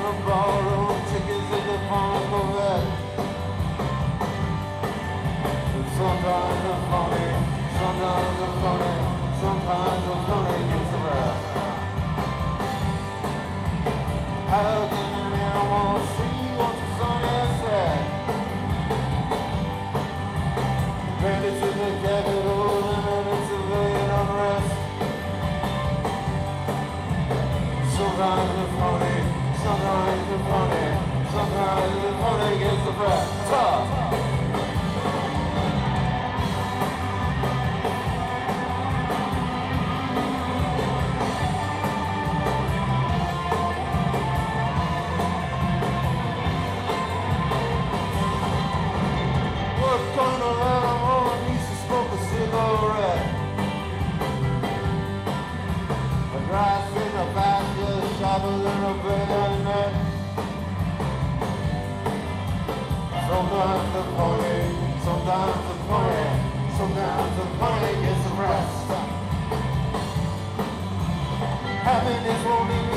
to borrow tickets at the Corvette. Sometimes I'm funny, sometimes I'm funny, sometimes I'm funny gets the rest. How can you never see what the sun has said? Ready to the capital and the civilian unrest. Sometimes it's funny, sometimes it's funny, sometimes it's funny gets the rest. Tough. Sometimes the pony, sometimes the pony, sometimes the pony gets the rest. Happiness won't be